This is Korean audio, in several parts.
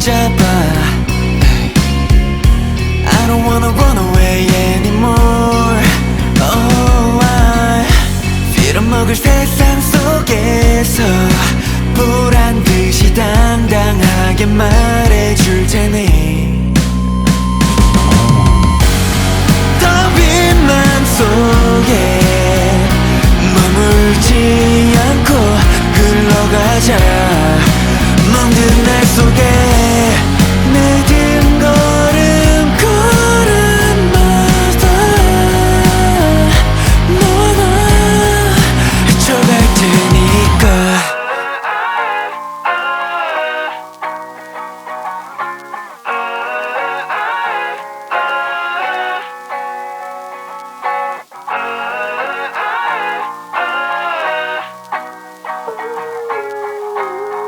붙잡아. I don't wanna run away anymore. Oh, I 빌어먹을 세상 속에서 보란듯이 당당하게 말해줄 테니 더 빛만 속에 머물지 않고 흘러가자. 멍든 날 속에 내 뒷걸음 걸음마다 너와 나 헤쳐갈 테니까.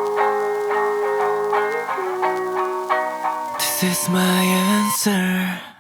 This is my answer.